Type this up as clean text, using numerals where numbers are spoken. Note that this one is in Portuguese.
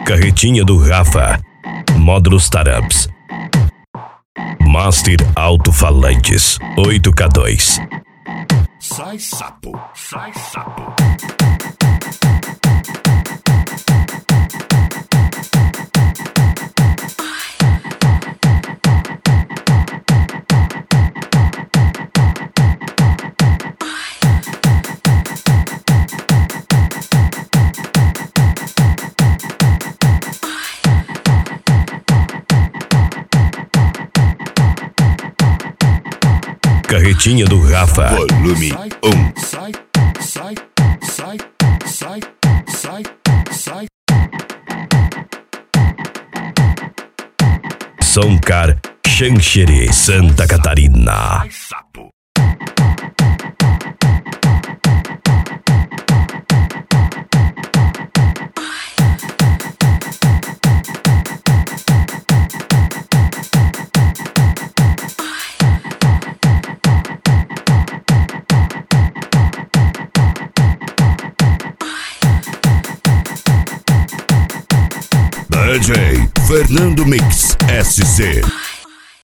Carretinha do Rafa. Módulos Taramps. Master Alto-Falantes 8K2. Sai sapo, sai sapo. Carretinha do Rafa. Volume 1. Sai, sai, sai, sai, sai, sai. Soncar Xanxerê, Santa Catarina. Sai sapo. DJ Fernando Mix SC.